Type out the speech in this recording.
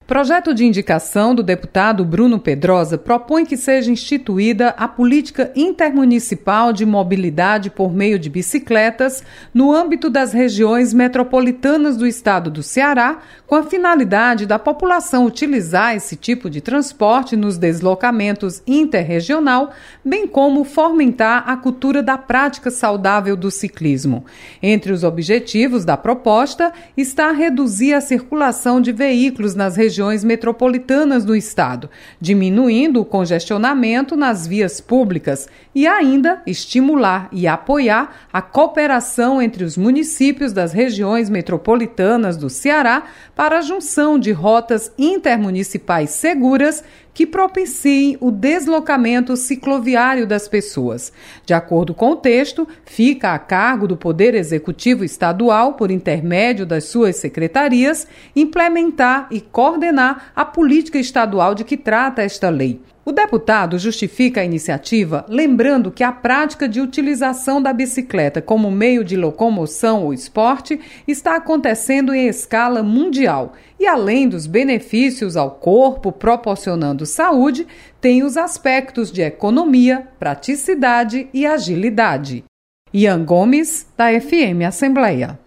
Projeto de indicação do deputado Bruno Pedrosa propõe que seja instituída a política intermunicipal de mobilidade por meio de bicicletas no âmbito das regiões metropolitanas do estado do Ceará, com a finalidade da população utilizar esse tipo de transporte nos deslocamentos interregional, bem como fomentar a cultura da prática saudável do ciclismo. Entre os objetivos da proposta está reduzir a circulação de veículos nas regiões metropolitanas do estado, diminuindo o congestionamento nas vias públicas e ainda estimular e apoiar a cooperação entre os municípios das regiões metropolitanas do Ceará para a junção de rotas intermunicipais seguras que propiciem o deslocamento cicloviário das pessoas. De acordo com o texto, fica a cargo do Poder Executivo Estadual, por intermédio das suas secretarias, implementar e coordenar a política estadual de que trata esta lei. O deputado justifica a iniciativa lembrando que a prática de utilização da bicicleta como meio de locomoção ou esporte está acontecendo em escala mundial e, além dos benefícios ao corpo proporcionando saúde, tem os aspectos de economia, praticidade e agilidade. Ian Gomes, da FM Assembleia.